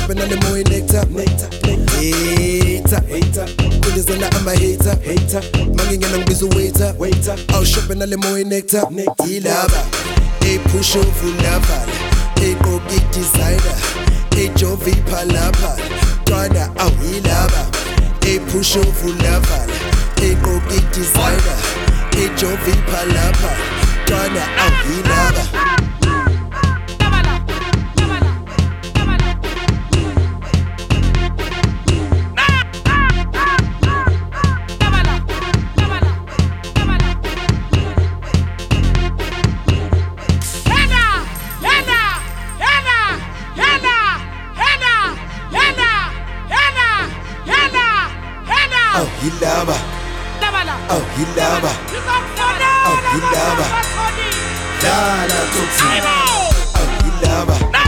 shopping on the moe nectar. Hater, kulizana ama hater. Mangingena ngibiza waiter. Aw shopping on the moe nectar. Ilaba, push over lava. Go get designer. Jovi palapa. Twana aw ilaba. Push over lava. Go get designer. Jovi palapa. Twana aw ilaba. Oh, he love her. Oh, he love her. Oh, he love her. Oh, he love her.